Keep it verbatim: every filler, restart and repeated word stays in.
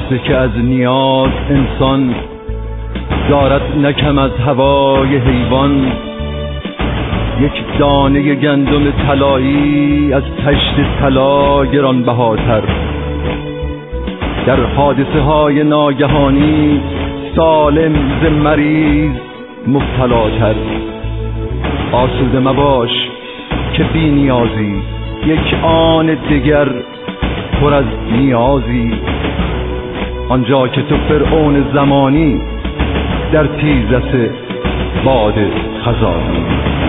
راسته که از نیاز انسان دارد نکم از هوای حیوان. یک دانه گندم طلایی از طشت طلا گرانبهاتر. در حادثه های ناگهانی سالم ز مریض مبتلاتر. آسوده مباش که بی نیازی، یک آن دیگر پر از نیازی. آنجا که تو فرعون زمانی در تیزس باد خزانی.